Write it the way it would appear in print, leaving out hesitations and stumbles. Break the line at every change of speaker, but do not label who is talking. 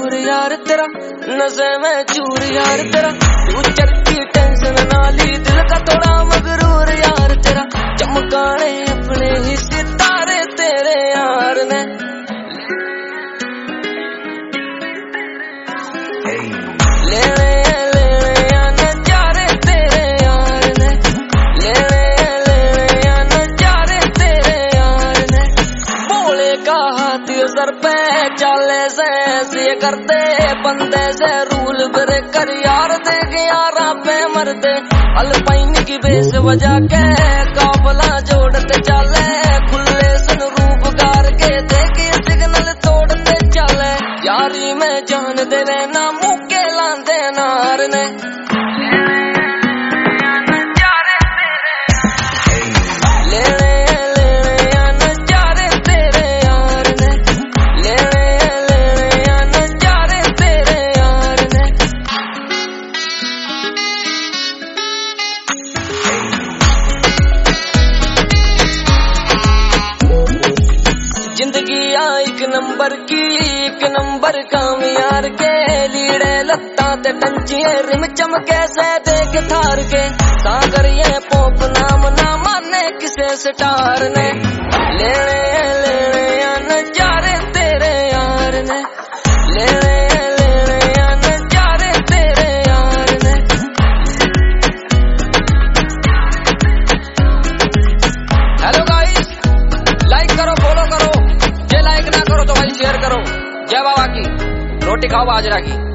मशहूर यार तेरा, नशे में चूर यार तेरा, फ्यूचर की टेंशन ना ली, दिल का थोड़ा मगरूर यार तेरा, चमकाने अपने ही सितारे तेरे यार ने। लेने नजारे तेरे यार ने, लेने नजारे तेरे यार ने। बोले का हाथी सर पे चाले से ऐसे करते बंदे से रूल ब्रेकर यार, दे यारा पे मरते अल्पाइन की बेस बजा के काफला जोड़ते चले, खुले सन रूप गार के देखे सिग्नल तोड़ते चले, यारी में जान देवे ना मुके लांदे नार ने। जिंदगी एक नंबर की, एक नंबर काम यार के, लीड़े लत्ता ते टंचिए रिम चमके से देख थार के, सागर ये पॉप नाम ना माने किसे स्टार ने। लेने नजारे तेरे यार ने, लेने नजारे तेरे यार ने। हेलो गाइस, लाइक करो, फॉलो करो, लाइक ना करो तो भाई शेयर करो। जय बाबा की, रोटी खाओ बाजरा की।